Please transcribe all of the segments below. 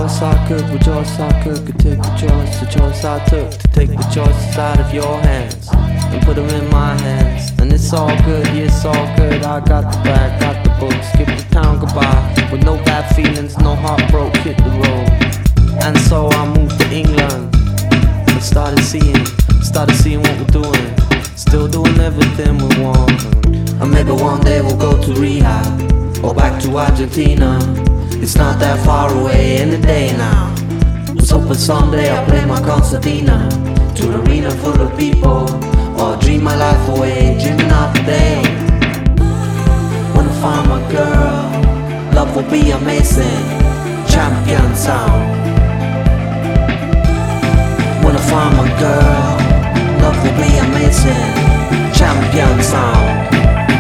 rejoice I could take the choice I took to take the choices out of your hands and put them in my hands. And it's all good, yeah, it's all good. I got the bag, got the book, skip the town goodbye with no bad feelings, no heartbroke, hit the road. And so I moved to England and started seeing what we're doing, still doing everything we want. And maybe one day we'll go to rehab or back to Argentina. It's not that far away in the day now. Let's hope someday I'll play my concertina to an arena full of people, or dream my life away, dreaming of the day when I find my girl. Love will be amazing, champion sound. When I find my girl, love will be amazing, champion sound.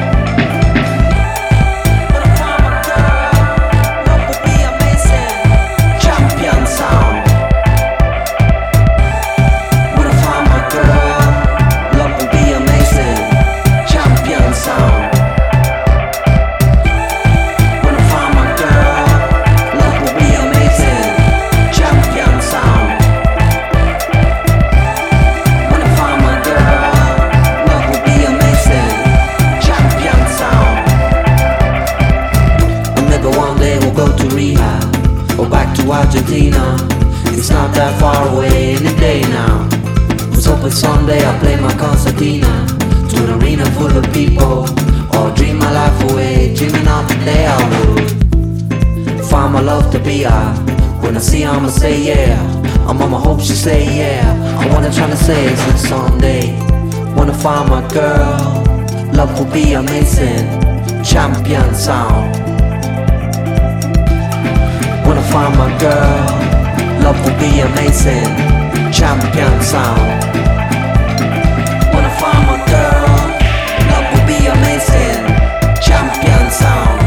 Argentina, it's not that far away in the day now. Was hoping someday I'll play my concertina to an arena full of people, or dream my life away, dreaming of the day I would find my love to be her. When I see her I'ma say yeah, I'm on my hope she say yeah. And what I'm trying to say is that someday when I find my girl, love will be amazing, champion sound. When I find my girl, love will be amazing, champion sound. When I find my girl, love will be amazing, champion sound.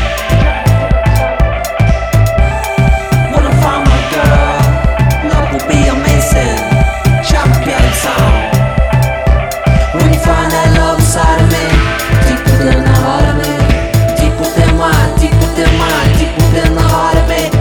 When I find my girl, love will be amazing, champion sound. When you find that love inside of me, deep within the heart of me, deep within my, deep within my, deep within the heart of me.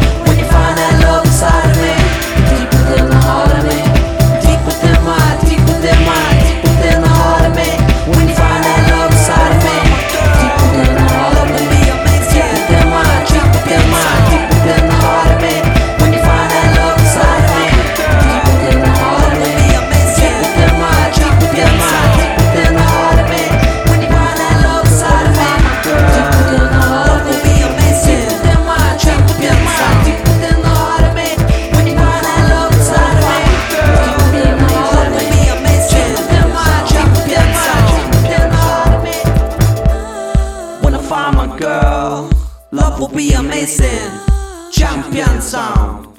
Girl, love will be amazing, champion sound.